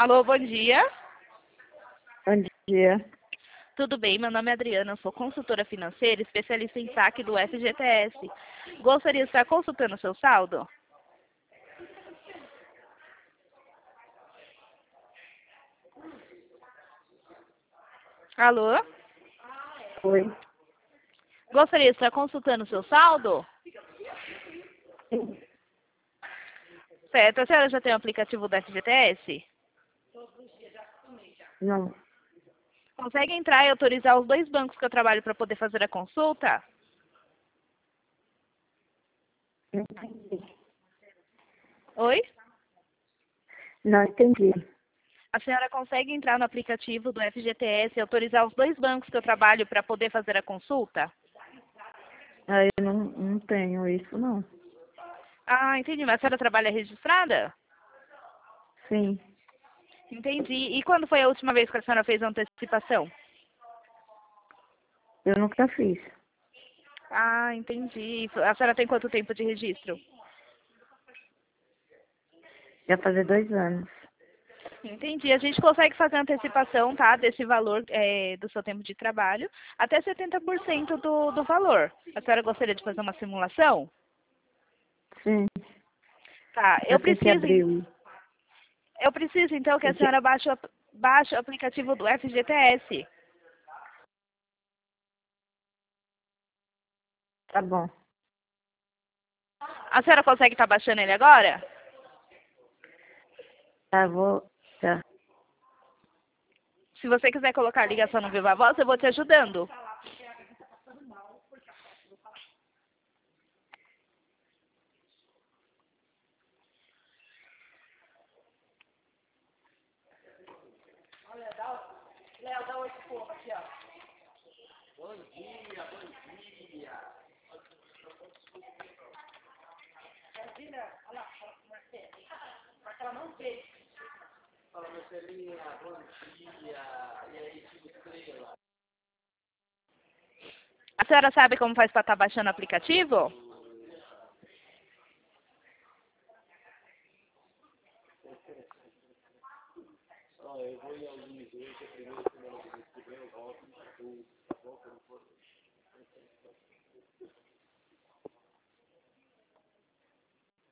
Alô, bom dia. Bom dia. Tudo bem? Meu nome é Adriana, eu sou consultora financeira, especialista em saque do FGTS. Gostaria de estar consultando o seu saldo? Alô? Oi. Gostaria de estar consultando o seu saldo? Certo. A senhora já tem o aplicativo do FGTS? Não, Consegue entrar e autorizar os dois bancos que eu trabalho para poder fazer a consulta? não entendi. Oi? Não entendi. A senhora consegue entrar no aplicativo do FGTS e autorizar os dois bancos que eu trabalho para poder fazer a consulta? Aí eu não tenho isso, não. Ah, entendi. Mas a senhora trabalha registrada? Sim, Entendi. E quando foi a última vez que a senhora fez a antecipação? eu nunca fiz. Ah, entendi. A senhora tem quanto tempo de registro? Já fazer 2 anos. Entendi. A gente consegue fazer a antecipação, tá? Desse valor do seu tempo de trabalho, até 70% do valor. A senhora gostaria de fazer uma simulação? Sim, Tá. já tem que abrir. Eu preciso então que a Tem que... senhora baixe o aplicativo do FGTS. Tá bom. A senhora consegue estar baixando ele agora? Tá, vou. Tá. Se você quiser colocar a ligação no Viva Voz, eu vou te ajudando. Fala, Marcelinha, bom dia. E aí, Tio Estrela? A senhora sabe como faz para estar baixando o aplicativo? Ó, eu vou em alguns hoje, primeiro